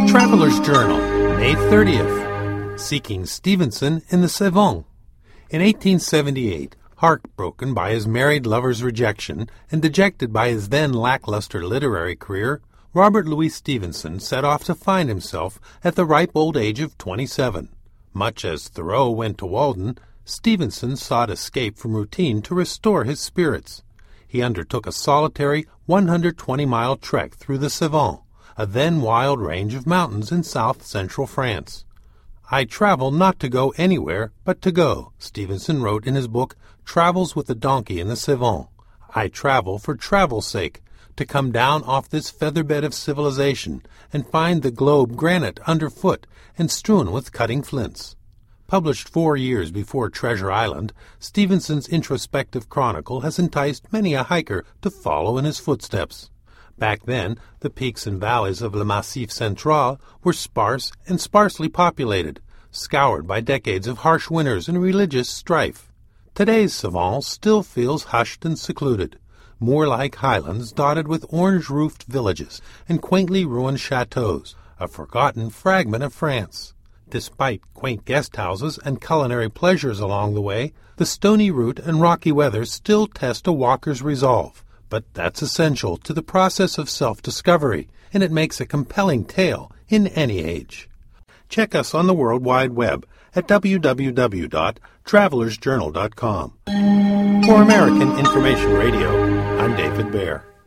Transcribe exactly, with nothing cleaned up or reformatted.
Traveler's Journal, May thirtieth. Seeking Stevenson in the Cevennes. In eighteen seventy-eight, heartbroken by his married lover's rejection and dejected by his then lackluster literary career, Robert Louis Stevenson set off to find himself at the ripe old age of twenty-seven. Much as Thoreau went to Walden, Stevenson sought escape from routine to restore his spirits. He undertook a solitary one hundred twenty mile trek through the Cevennes, a then wild range of mountains in south-central France. "I travel not to go anywhere, but to go," Stevenson wrote in his book Travels with the Donkey in the Cevennes. "I travel for travel's sake, to come down off this featherbed of civilization and find the globe granite underfoot and strewn with cutting flints." Published four years before Treasure Island, Stevenson's introspective chronicle has enticed many a hiker to follow in his footsteps. Back then, the peaks and valleys of Le Massif Central were sparse and sparsely populated, scoured by decades of harsh winters and religious strife. Today's Cevennes still feels hushed and secluded, moor-like highlands dotted with orange-roofed villages and quaintly ruined chateaux, a forgotten fragment of France. Despite quaint guest houses and culinary pleasures along the way, the stony route and rocky weather still test a walker's resolve. But that's essential to the process of self-discovery, and it makes a compelling tale in any age. Check us on the World Wide Web at w w w dot travelers journal dot com. For American Information Radio, I'm David Baer.